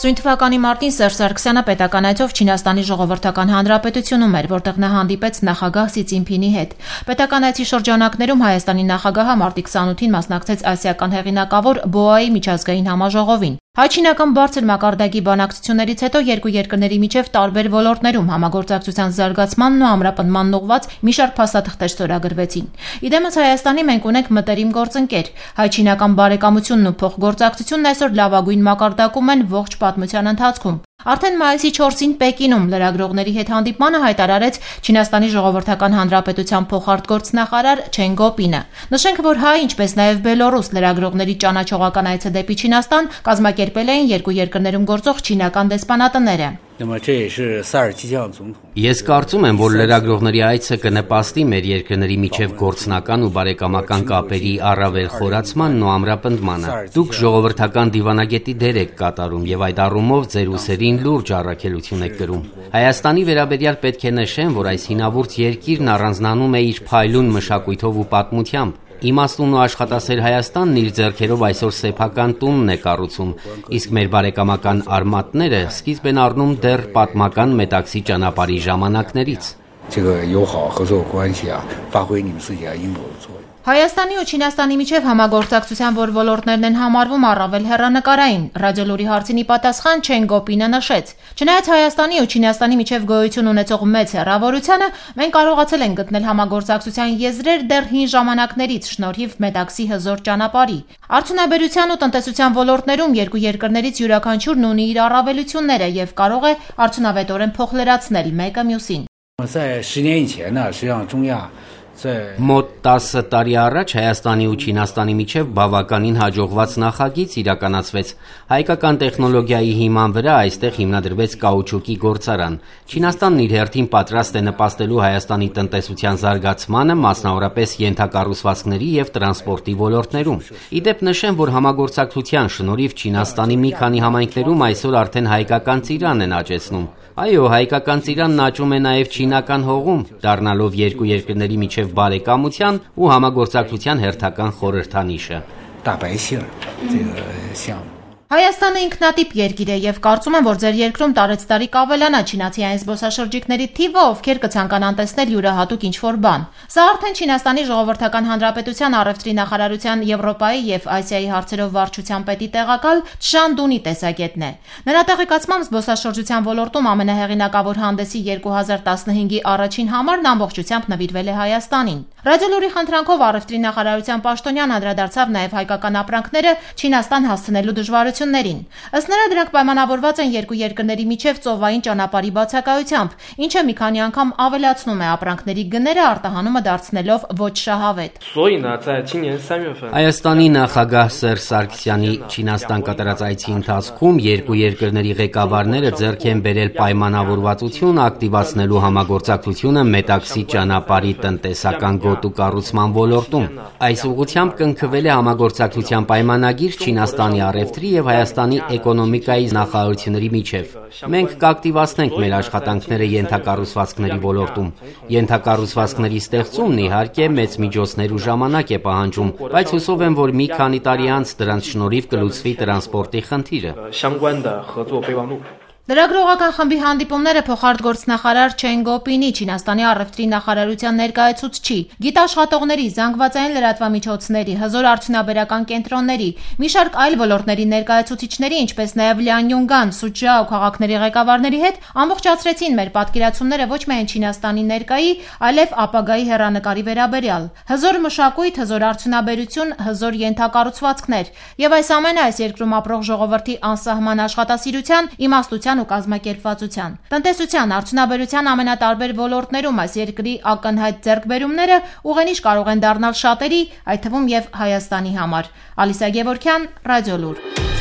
Սույն թվականի մարտին Սերժ Սարգսյանը պետական այցով Չինաստանի Ժողովրդական Հանրապետությունում էր, որտեղ նա հանդիպեց նախագահ Սի Ցզինփինի հետ։ Պետական այցի շրջանակներում Հայաստանի նախագահը մարտի 28-ին մասնակցեց ասիական հեղինակավոր ԲՕԱ-ի միջազգային համաժողովին։ Հայ-չինական բարձր մակարդակի բանակցություններից հետո երկու երկրների միջև տարբեր ոլորտներում համագործակցության զարգացմանն ու ամրապնդմանն ուղղված մի շարք փաստաթղթեր ստորագրվեցին։ Իդեմս Հայաստանի մենք ունենք մտերիմ գործընկեր։ Հայ-չինական բարեկամությունն ու փոխգործակցությունն այսօր լավագույն մակարդակում են ողջ պատմության ընթացքում։ Արդեն մայիսի 4-ին Պեկինում լրագրողների հետ հանդիպմանը հայտարարեց Չինաստանի Ժողովրդական Հանրապետության փոխարտգործնախարար Չեն Գոպինը։ Նշենք, որ հայ, ինչպես նաև բելոռուս լրագրողների ճանաչողական այցը դեպի Չինաստան կազմակերպել էին երկու երկրներում գործող չինական դեսպանատները։ Ես կարծում եմ, որ լրագրողների այցը կնպաստի մեր երկրների միջև գործնական ու բարեկամական կապերի առավել խորացմանն ու ամրապնդմանը։ Դուք ժողովրդական դիվանագետի դեր եք կատարում եւ այդ առումով ձեր ուսերին լուրջ առաքելություն եք կրում։ Հայաստանի վերաբերյալ պետք է նշեմ, որ այս հինավուրց երկիրն առանձնանում է իր փայլուն մշակույթով ու պատմությամբ։ Իմաստուն ու աշխատասեր Հայաստանն իր ձեռքերով այսօր սեփական տունն է կառուցում, իսկ մեր բարեկամական արմատները սկիզբ են առնում դեռ պատմական Մետաքսի ճանապարհի ժամանակներից։ Հայաստանի ու Չինաստանի միջև համագործակցության որ ոլորտներն են համարվում առավել հեռանկարային, ռադիոլուրի հարցին ի պատասխան Չեն Գոպինը նշեց. Չնայած Հայաստանի ու Չինաստանի միջև գոյություն ունեցող մեծ հեռավորությանը, մենք կարողացել ենք գտնել համագործակցության եզրեր դեռ հին ժամանակներից շնորհիվ Մետաքսի հզոր ճանապարհի։ Արդյունաբերության ու տնտեսության ոլորտներում երկու երկրներից յուրաքանչյուրն ունի իր առավելությունները եւ կարող է արդյունավետորեն փոխլրացնել մեկը մյուսին։ Մոտ 10 տարի առաջ Հայաստանի ու Չինաստանի միջև բավականին հաջողված նախագիծ իրականացվեց։ Հայկական տեխնոլոգիայի հիման վրա այստեղ հիմնադրվեց կաուչուկի գործարան։ Չինաստանն իր հերթին պատրաստ է նպաստելու Հայաստանի տնտեսության զարգացմանը, մասնավորապես ենթակառուցվածքների եւ տրանսպորտի ոլորտներում։ Իդեպ նշեմ, որ համագործակցության շնորհիվ Չինաստանի մի քանի համայնքներում այսօր արդեն հայկական ծիրան են աճեցնում։ Այո, հայկական ծիրանն աճում է նաև չինական հողում, դառնալով երկու երկրների միջև բարեկամության ու համագործակցության հերթական խորհրդանիշը։ Հայաստանը ինքնատիպ երկիր է եւ կարծում եմ, որ ձեր երկրում տարեցտարի կավելանա չինացիային զբոսաշրջիկների թիվը, ովքեր կցանկանան տեսնել յուրահատուկ ինչ-որ բան։ Սա արդեն Չինաստանի Ժողովրդական Հանրապետության առևտրի նախարարության Եվրոպայի եւ Ասիայի հարցերով վարչության պետի տեղակալ Չժան Դունի տեսակետն է։ Նրա տեղեկացմամբ զբոսաշրջության ոլորտում ամենահեղինակավոր հանդեսի 2015-ի առաջին համարն ամբողջությամբ նվիրվել է Հայաստանին։ Ռադիոլուրի խնդրանքով առևտրի նախարարության պաշտոնյան անդրադարձավ նաև հայկական ապրանքները Չինաստան հասցնելու դժվարություններին։ Ըստ նրա դրանք պայմանավորված են երկու երկրների միջև ծովային ճանապարհի բացակայությամբ, ինչը մի քանի անգամ ավելացնում է ապրանքների գները, արտահանումը դարձնելով ոչ շահավետ։ Հայաստանի նախագահ Սերժ Սարգսյանի Չինաստան կատարած այցի ընթացքում երկու երկրների ղեկավարները ձեռք են բերել պայմանավորվածություն ակտիվացնելու համագործակցությունը Մետաքսի ճանապարհի տնտեսական գոտու կառուցման ոլորտում։ Այս ուղղությամբ կնքվել է համագործակցության պայմանագիր Չինաստանի առևտրի եւ Հայաստանի էկոնոմիկայի նախարարությունների միջև։ Մենք կակտիվացնենք մեր աշխատանքները ենթակառուցվածքների ոլորտում։ Ենթակառուցվածքների ստեղծումն իհարկե մեծ միջոցներ ու ժամանակ է պահանջում, բայց հուսով եմ, որ մի քանի տարի անց դրանց շնորհիվ կլուծվի տրանսպորտի խնդիրը։ Լրագրողական խմբի հանդիպումները փոխարտգործնախարար Չեն Գոպինի, Չինաստանի առևտրի նախարարության ներկայացուցչի, գիտաշխատողների, զանգվածային լրատվամիջոցների, հզոր արդյունաբերական կենտրոնների, մի շարք այլ ոլորտների ներկայացուցիչների, ինչպես նաև Լիանյունգան, Սուչժաո քաղաքների ղեկավարների հետ ամբողջացրեցին մեր պատկերացումները ոչ միայն Չինաստանի ներկայի, այլև ապագայի հեռանկարի վերաբերյալ։ Հզոր մշակույթ, հզոր արդյունաբերություն, հզոր ենթակառուցվածքներ եւ այս ամենը այս երկրում ապրող ժողովրդի անսահման աշխատասիրության, իմաստության ու կազմակերպվածության։ Տնտեսության, արդյունաբերության ամենատարբեր ոլորտներում այս երկրի ակնհայտ ձեռքբերումները ուղենիշ կարող են դառնալ շատերի, այդ թվում եւ Հայաստանի համար։ Ալիսա Գևորգյան, Ռադիոլուր։